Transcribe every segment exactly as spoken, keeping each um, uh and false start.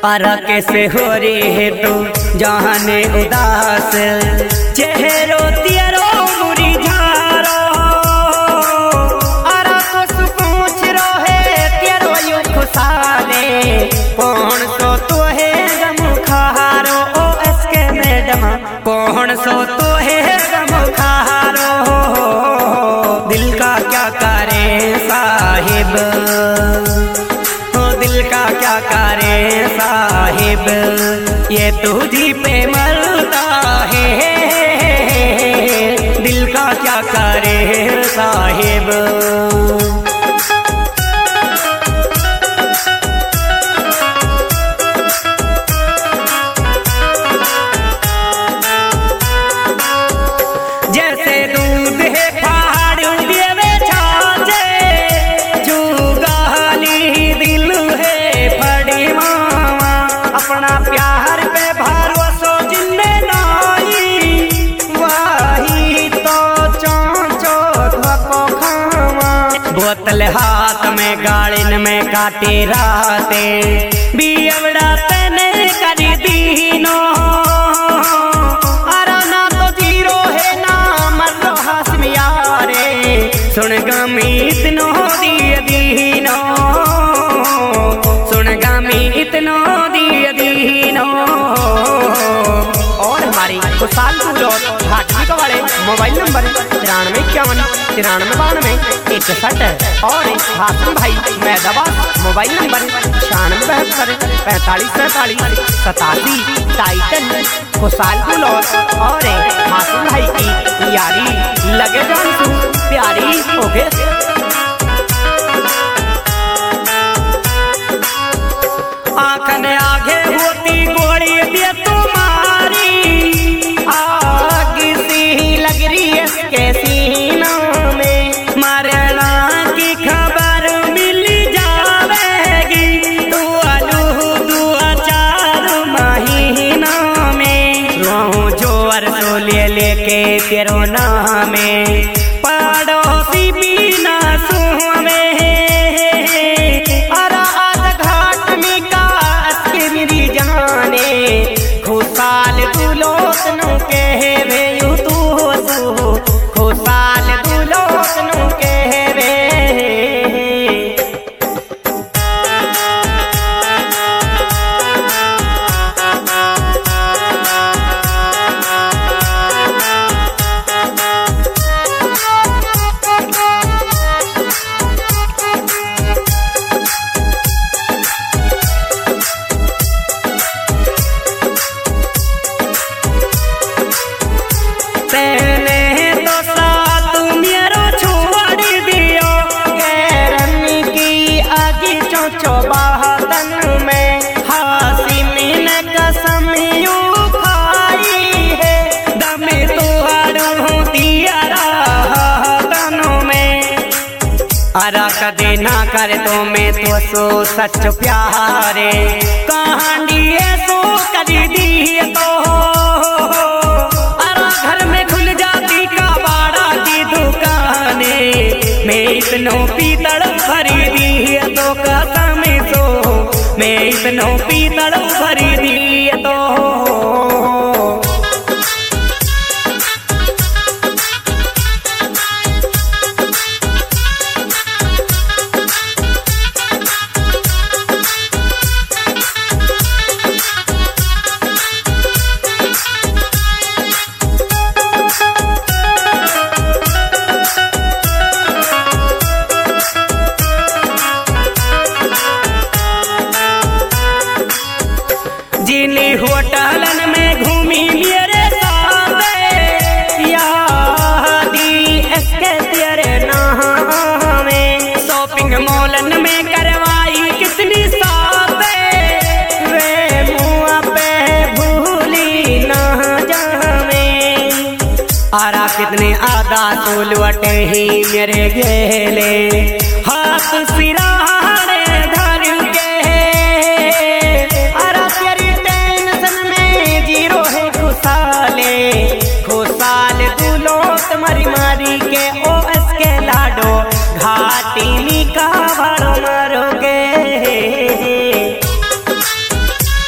अरा कैसे हो रे है तू जाने उदास चेहरो तियरो मुरी झारो अरा तो सुपूछ रो है तियरो यू खुशाले कौन सो तो है गम खारो ओ एसके मैडम कौन सो तो है गम खारो दिल का क्या करे साहिब दिल का क्या करे साहिब ये तुझी पे मरता है दिल का क्या करे साहिब जैसे दूध है फाड़ देवे छाछे जुगाली दिल है फड़ी मामा अपना प्यार पे भरोसा जिन्ने नाई वही तो चौंचो धको खावा बोतल हाथ में गाड़िन में काटे राते बियवड़ा तने करी दीनो सुन गमी इतनो दिए दीनो सुन गमी इतनो दिए दीनो और हमारी खुशहाल घाटी का वाले मोबाइल नंबर तिरानवे इक्यावन तिरानवे बानवे इकसठ और हासिम भाई मैदाबाद मोबाइल नंबर छियानवे बहत्तर पैंतालीस सैंतालीस सतासी टाइटन खुशहाल बुलौर और हासिम भाई की यारी लगे जान तू प्यारी होगे आंखन आगे होती गोली दे तुम्हारी आग सी लग रही है इसके सीनों में मरना की खबर मिल जावेगी तू अलू दुआ चार महीनों में रहूं जो अरसो ले लेके तेरो नाम में पड़ोसी बिना सुमे अरा आज घाट में कास के मेरी जाने खुशाल दुलोतनु के वे यू तू हो खुशाल दुलोतनु के वे अरा कदे ना कर तो मैं तो सो सच प्यारे कहानी सो कर दी तो अरा घर में खुल जाती कबाड़ा की दुकाने मैं इतनो पीतड़ भरी दी तो कसम सो मैं इतनो पीतड़ भरी दी तो जिनी होटलन में घूमी मेरे साथ यादी इसके तेरे नाम में शॉपिंग मॉलन में करवाई कितनी साथ वे मुँह पे भूली ना जावे आरा कितने आदा सोलवटे ही मेरे गेले हाथ सिराने धर के खुशाल दुलोत मरी मारी के ओ एसके लाडो घाटी का भर मरोगे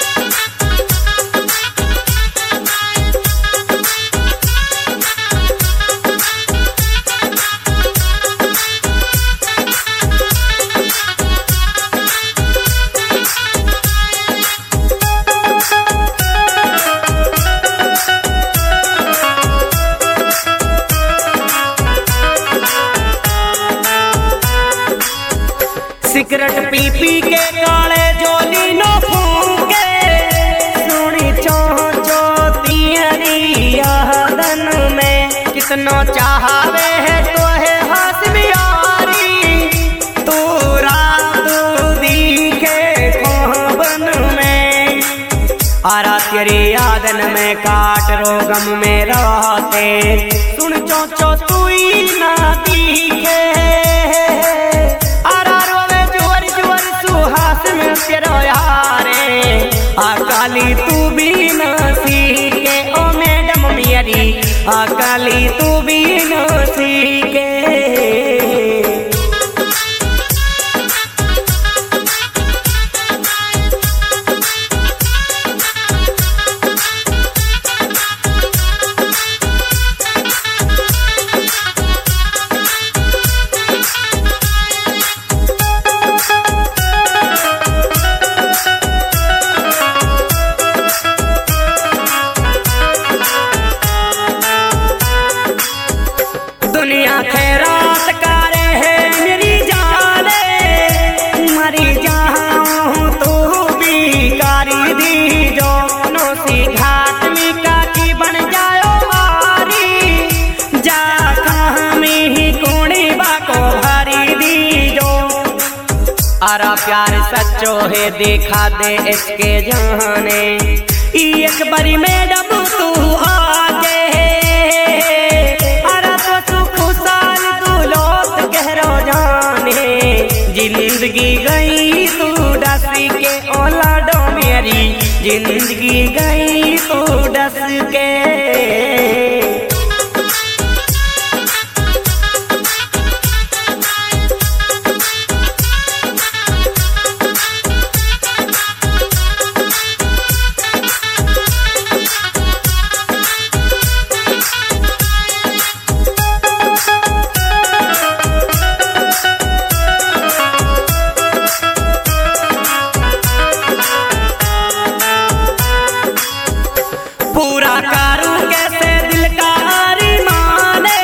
आरा तेरी यादन में काट रोगम में रहते सुन चो चो तू ही ना दिखे आरा रोवे जुवर जुवर सुहास में तेरो यारे अकाली तू भी ना सीखे ओ मैडम मेरी अकाली तू भी ना सीखे। दुनिया खैरात करे है मेरी जाने मरी जाऊं तो भी कारी दी जो सी घाट में काकी बन जाओ मारी जा में ही कोणी बाको भरी दी जो आरा प्यार सच्चो है देखा दे इसके जाने एक बारी मैडम तू आगे जिंदगी गई तू डस के ओलाडो मेरी जिंदगी गई तू डस के। पूरा कारू कैसे दिल का माने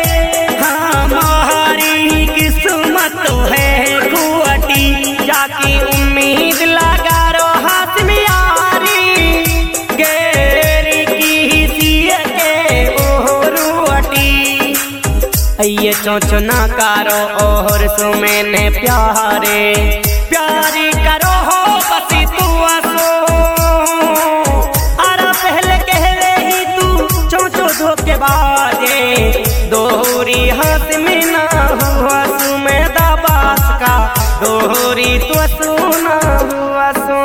हमारी किस्मत है कुअटी जाकी उम्मीद लगा रो हाथ में यारी गेरी की सिए के ओहरुअटी ये चोचो ना करो ओहर सु मैंने प्यारे प्यारी करो हो बसी तू आसो के बाजे दोहरी हाथ में ना हुआ सु में दबास का दोहरी तो सुना हुआ सो।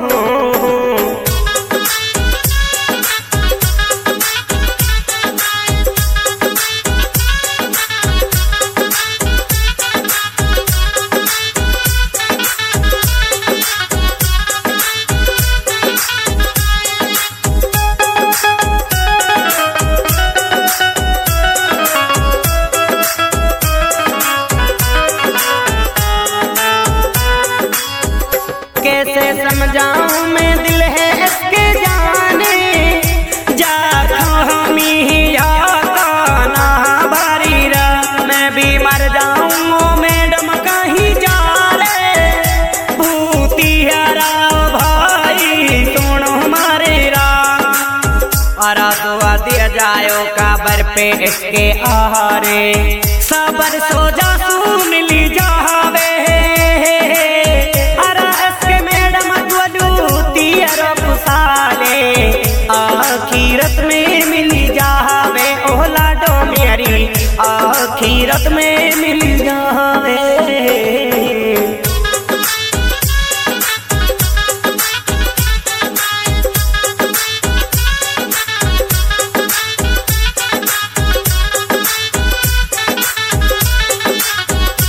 कैसे समझाऊं मैं दिल है इसके जाने जा हमी ना बारी रा मैं भी मर जाऊं मैडम कहीं जा रे भूती हरा भाई सुनो हमारे रा आरा दुआ दिया जायो काबर पे इसके आहारे सबर सो जा सुन ली जावे आखिरत में मिली जावे ओला डो मेरी आखिरत में मिली जावे।